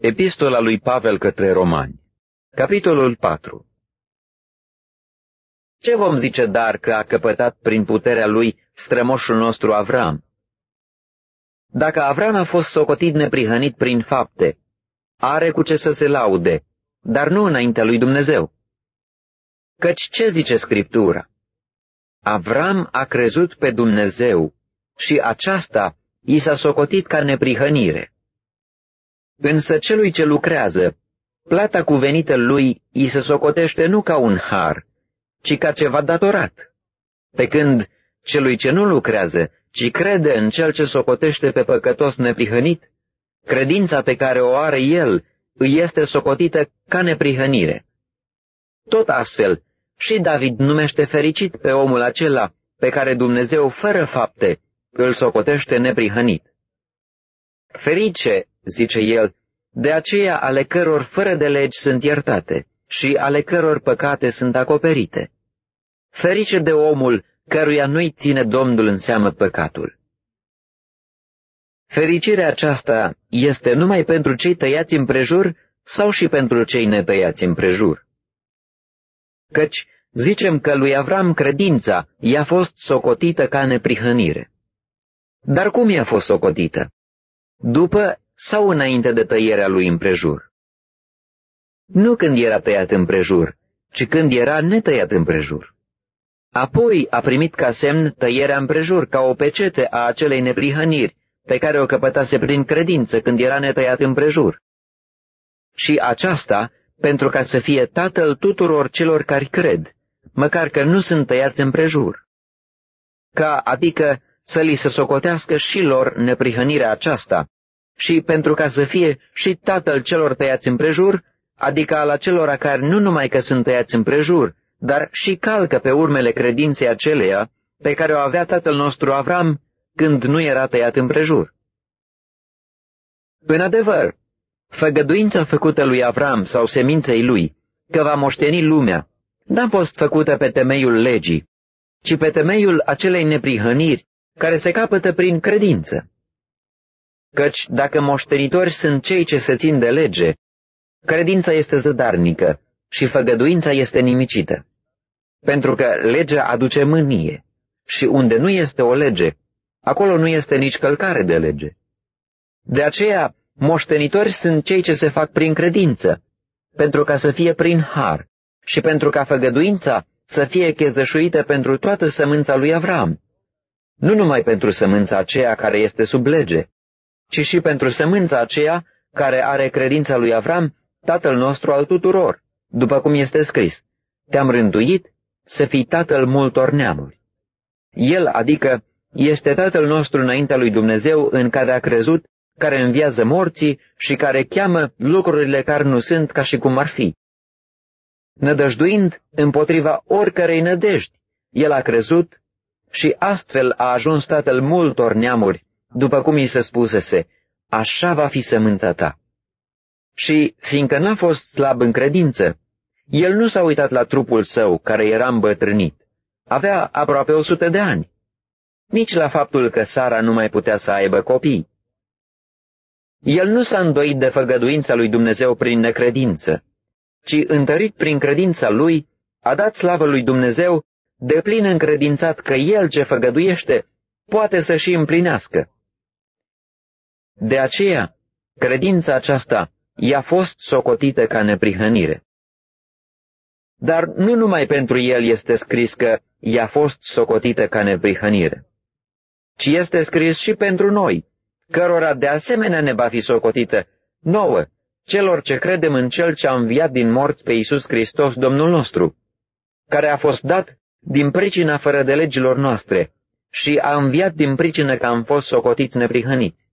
Epistola lui Pavel către Romani, capitolul 4. Ce vom zice dar că a căpătat prin puterea lui strămoșul nostru Avram? Dacă Avram a fost socotit neprihănit prin fapte, are cu ce să se laude, dar nu înaintea lui Dumnezeu. Căci ce zice Scriptura? Avram a crezut pe Dumnezeu și aceasta i s-a socotit ca neprihănire. Însă celui ce lucrează, plata cuvenită lui i se socotește nu ca un har, ci ca ceva datorat, pe când celui ce nu lucrează, ci crede în cel ce socotește pe păcătos neprihănit, credința pe care o are el îi este socotită ca neprihănire. Tot astfel, și David numește fericit pe omul acela pe care Dumnezeu, fără fapte, îl socotește neprihănit. Ferice, zice el, de aceea ale căror fără de legi sunt iertate și ale căror păcate sunt acoperite. Ferice de omul căruia nu-i ține Domnul în seamă păcatul. Fericirea aceasta este numai pentru cei tăiați împrejur sau și pentru cei netăiați împrejur? Căci zicem că lui Avram credința i-a fost socotită ca neprihănire. Dar cum i-a fost socotită? După sau înainte de tăierea lui împrejur? Nu când era tăiat împrejur, ci când era netăiat împrejur. Apoi a primit ca semn tăierea împrejur, ca o pecete a acelei neprihăniri, pe care o căpătase prin credință când era netăiat împrejur. Și aceasta pentru ca să fie tatăl tuturor celor care cred, măcar că nu sunt tăiați împrejur. Adică să li se socotească și lor neprihănirea aceasta, și pentru ca să fie și tatăl celor tăiați împrejur, adică al acelora care nu numai că sunt tăiați împrejur, dar și calcă pe urmele credinței aceleia pe care o avea tatăl nostru Avram când nu era tăiat împrejur. În adevăr, făgăduința făcută lui Avram sau seminței lui, că va moșteni lumea, n-a fost făcută pe temeiul legii, ci pe temeiul acelei neprihăniri care se capătă prin credință. Căci dacă moștenitori sunt cei ce se țin de lege, credința este zădarnică și făgăduința este nimicită. Pentru că legea aduce mânie și unde nu este o lege, acolo nu este nici călcare de lege. De aceea, moștenitori sunt cei ce se fac prin credință, pentru ca să fie prin har și pentru ca făgăduința să fie chezășuită pentru toată sămânța lui Avram, nu numai pentru sămânța aceea care este sub lege, ci și pentru sămânța aceea care are credința lui Avram, tatăl nostru al tuturor, după cum este scris, te-am rânduit să fii tatăl multor neamuri. El, adică, este tatăl nostru înaintea lui Dumnezeu în care a crezut, care înviază morții și care cheamă lucrurile care nu sunt ca și cum ar fi. Nădăjduind împotriva oricărei nădejdi, el a crezut și astfel a ajuns tatăl multor neamuri, după cum i se spusese, așa va fi sămânța ta. Și, fiindcă n-a fost slab în credință, el nu s-a uitat la trupul său, care era îmbătrânit. Avea aproape 100 de ani. Nici la faptul că Sara nu mai putea să aibă copii. El nu s-a îndoit de făgăduința lui Dumnezeu prin necredință, ci, întărit prin credința lui, a dat slavă lui Dumnezeu, deplin încredințat că el ce făgăduiește poate să și împlinească. De aceea, credința aceasta i-a fost socotită ca neprihănire. Dar nu numai pentru el este scris că i-a fost socotită ca neprihănire, ci este scris și pentru noi, cărora de asemenea ne va fi socotită, nouă, celor ce credem în Cel ce a înviat din morți pe Iisus Hristos, Domnul nostru, care a fost dat din pricina fără de legilor noastre și a înviat din pricină că am fost socotiți neprihăniți.